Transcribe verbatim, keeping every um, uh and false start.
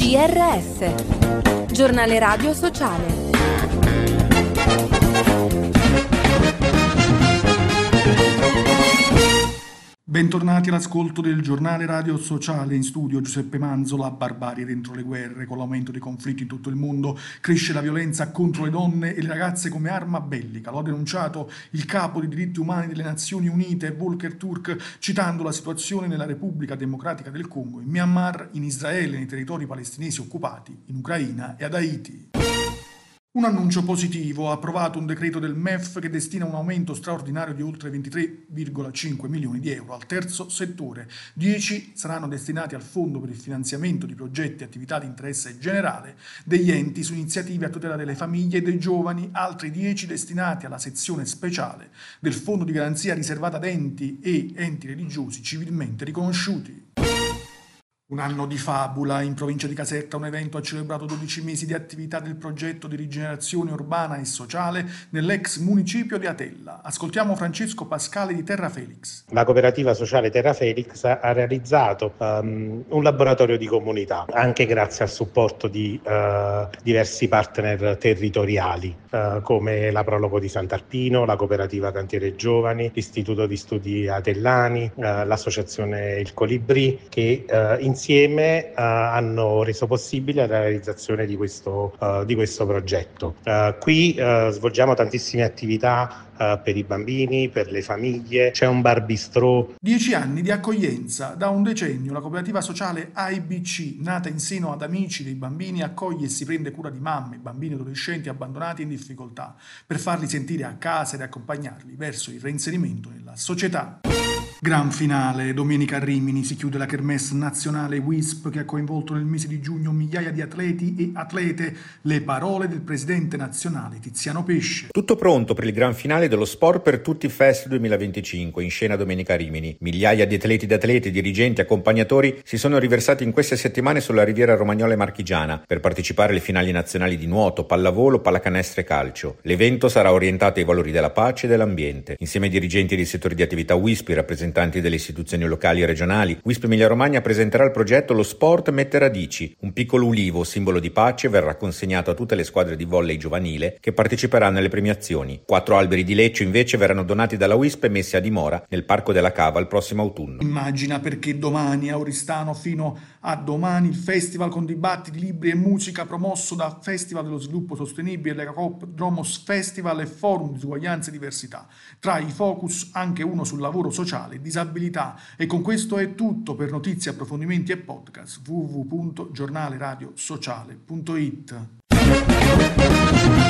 G R S, giornale radio sociale. Bentornati all'ascolto del giornale radio sociale. In studio Giuseppe Manzola. Barbarie dentro le guerre, con l'aumento dei conflitti in tutto il mondo cresce la violenza contro le donne e le ragazze come arma bellica. Lo ha denunciato il capo dei diritti umani delle Nazioni Unite, Volker Turk, citando la situazione nella Repubblica Democratica del Congo, in Myanmar, in Israele, nei territori palestinesi occupati, in Ucraina e ad Haiti. Un annuncio positivo: ha approvato un decreto del M E F che destina un aumento straordinario di oltre ventitré virgola cinque milioni di euro al terzo settore. dieci saranno destinati al Fondo per il finanziamento di progetti e attività di interesse generale degli enti su iniziative a tutela delle famiglie e dei giovani, altri dieci destinati alla sezione speciale del Fondo di garanzia riservata ad enti e enti religiosi civilmente riconosciuti. Un anno di fabula. In provincia di Caserta un evento ha celebrato dodici mesi di attività del progetto di rigenerazione urbana e sociale nell'ex municipio di Atella. Ascoltiamo Francesco Pascale di Terra Felix. La cooperativa sociale Terra Felix ha realizzato um, un laboratorio di comunità, anche grazie al supporto di uh, diversi partner territoriali, uh, come la Prologo di Sant'Arpino, la cooperativa Cantiere Giovani, l'Istituto di Studi Atellani, uh, l'associazione Il Colibrì, che uh, insieme uh, hanno reso possibile la realizzazione di questo, uh, di questo progetto. Uh, qui uh, svolgiamo tantissime attività Uh, per i bambini, per le famiglie, c'è un bar bistrò. Dieci anni di accoglienza. Da un decennio la cooperativa sociale A I B C, nata in seno ad amici dei bambini, accoglie e si prende cura di mamme, bambini e adolescenti abbandonati e in difficoltà, per farli sentire a casa ed accompagnarli verso il reinserimento nella società. Gran finale. Domenica a Rimini si chiude la Kermesse nazionale W I S P che ha coinvolto nel mese di giugno migliaia di atleti e atlete. Le parole del presidente nazionale Tiziano Pesce. Tutto pronto per il gran finale dello Sport per Tutti Fest duemilaventicinque, in scena domenica a Rimini. Migliaia di atleti ed atleti, dirigenti e accompagnatori si sono riversati in queste settimane sulla riviera romagnola e marchigiana per partecipare alle finali nazionali di nuoto, pallavolo, pallacanestro e calcio. L'evento sarà orientato ai valori della pace e dell'ambiente. Insieme ai dirigenti dei settori di attività W I S P, i rappresentanti delle istituzioni locali e regionali, W I S P Emilia Romagna presenterà il progetto Lo Sport mette radici. Un piccolo ulivo, simbolo di pace, verrà consegnato a tutte le squadre di volley giovanile che parteciperanno alle premiazioni. Quattro alberi di Leccio invece verranno donati dalla W I S P e messi a dimora nel Parco della Cava il prossimo autunno. Immagina perché domani a Oristano fino a domani il festival con dibattiti, libri e musica promosso da Festival dello Sviluppo Sostenibile, Lega Coop, Dromos Festival e Forum Disuguaglianza e Diversità. Tra i focus anche uno sul lavoro sociale e disabilità. E con questo è tutto. Per notizie, approfondimenti e podcast w w w punto giornale radio sociale punto it.